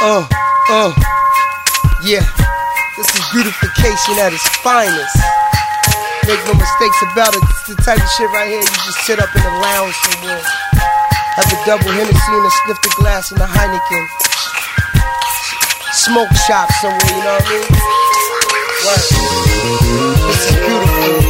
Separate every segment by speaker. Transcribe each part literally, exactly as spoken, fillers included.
Speaker 1: Uh, uh, yeah, this is beautification at its finest. Make no mistakes about it, it's the type of shit right here you just sit up in a lounge somewhere, have a double Hennessy and a sniff the glass and a Heineken, smoke shop somewhere, you know what I mean? What? This is beautiful.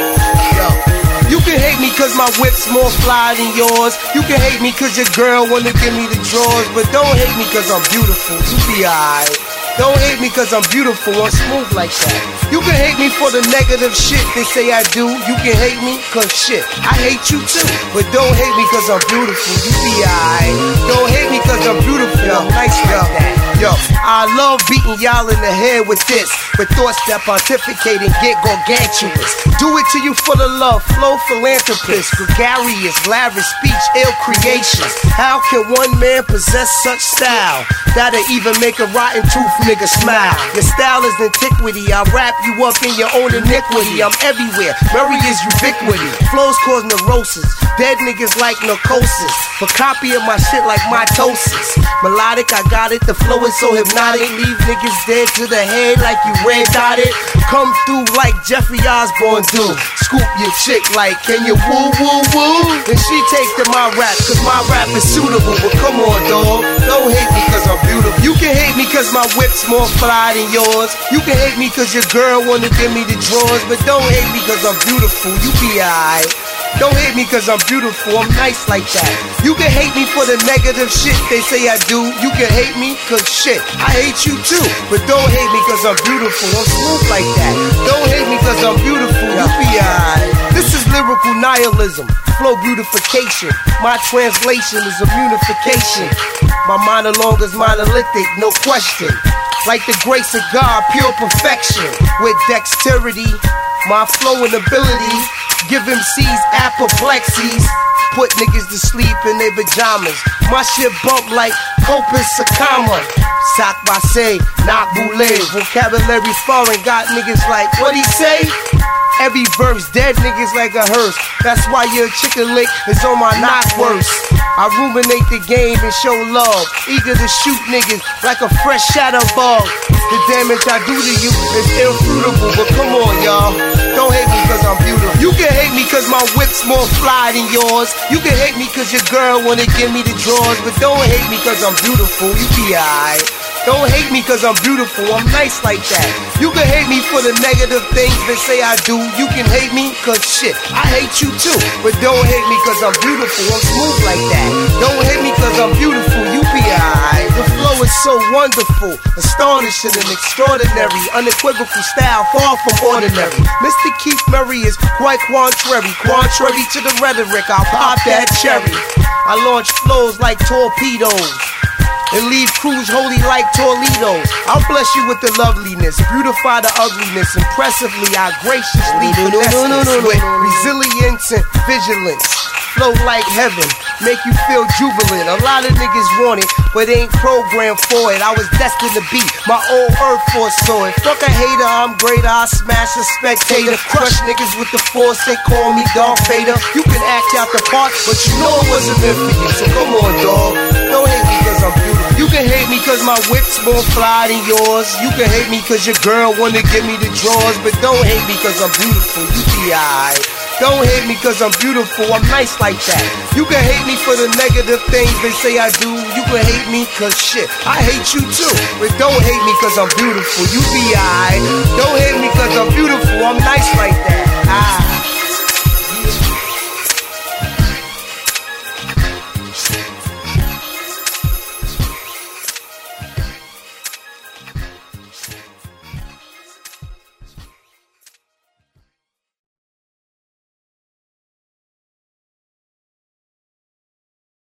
Speaker 1: Yo, you can hate me cause my whip's more fly than yours. You can hate me cause your girl wanna give me the drawers. But don't hate me cause I'm beautiful, you be alright. Don't hate me cause I'm beautiful or smooth like that. You can hate me for the negative shit they say I do. You can hate me cause shit, I hate you too. But don't hate me cause I'm beautiful, you be alright. Don't hate me cause I'm beautiful, I'm nice like that. Yo, I love beating y'all in the head with this, with thoughts that pontificate and get gargantuous. Do it to you full of love, flow philanthropist, gregarious, lavish speech, ill creations. How can one man possess such style that'll even make a rotten tooth nigga smile? Your style is antiquity, I wrap you up in your own iniquity. I'm everywhere, Murray is ubiquity. Flows cause neurosis, dead niggas like narcosis. For copying my shit like mitosis. Melodic, I got it, the flow is so hypnotic. Leave niggas dead to the head like you red dotted. Come through like Jeffrey Osborne do. Scoop your chick like, can you woo woo woo? Then she take to my rap, cause my rap is suitable. But come on dawg, don't hate me cause I'm beautiful. You can hate me cause my whip's more fly than yours. You can hate me cause your girl wanna give me the drawers. But don't hate me cause I'm beautiful, you be alright. Don't hate me cause I'm beautiful, I'm nice like that. You can hate me for the negative shit they say I do. You can hate me cause shit, I hate you too. But don't hate me cause I'm beautiful, I'm smooth like that. Don't hate me cause I'm beautiful, you be alright. This is lyrical nihilism, flow beautification. My translation is a unification. My monologue is monolithic, no question. Like the grace of God, pure perfection. With dexterity, my flow and ability give M Cs apoplexies. Put niggas to sleep in their pajamas. My shit bump like Copus Sakama. Sak Basay, Nak Boule. Vocabulary foreign, got niggas like, what he say? Every verse, dead niggas like a hearse. That's why your chicken lick is on my knock worse. I ruminate the game and show love. Eager to shoot niggas like a fresh shadow bug. The damage I do to you is irrefutable. But come on y'all, don't hate me cause I'm beautiful. You can hate me cause my whip's more fly than yours. You can hate me cause your girl wanna give me the drawers. But don't hate me cause I'm beautiful, you be alright. Don't hate me cause I'm beautiful, I'm nice like that. You can hate me for the negative things they say I do. You can hate me cause shit, I hate you too. But don't hate me cause I'm beautiful, I'm smooth like that. Don't hate me cause I'm beautiful, you be alright. The flow is so wonderful, astonishing and extraordinary. Unequivocal style, far from ordinary. Mister Keith Murray is quite contrary. Contrary to the rhetoric, I'll pop that cherry. I launch flows like torpedoes and leave crews holy like Toledo's. I'll bless you with the loveliness, beautify the ugliness. Impressively, I graciously
Speaker 2: no, no,
Speaker 1: finesse
Speaker 2: no, no, no, no,
Speaker 1: with
Speaker 2: no, no.
Speaker 1: resilience and vigilance. Flow like heaven, make you feel jubilant. A lot of niggas want it, but ain't programmed for it. I was destined to be, my old earth force saw it. Fuck a hater, I'm greater, I smash a spectator. Crush niggas with the force, they call me Darth Vader. You can act out the part, but you know it wasn't meant for you. So come on dawg, don't hate me cause I'm beautiful. You can hate me cause my whip's more fly than yours. You can hate me cause your girl wanna give me the drawers. But don't hate me cause I'm beautiful, you be alright. Don't hate me cause I'm beautiful, I'm nice like that. You can hate me for the negative things they say I do. You can hate me cause shit, I hate you too. But don't hate me cause I'm beautiful, you be alright. Don't hate me cause I'm beautiful, I'm nice like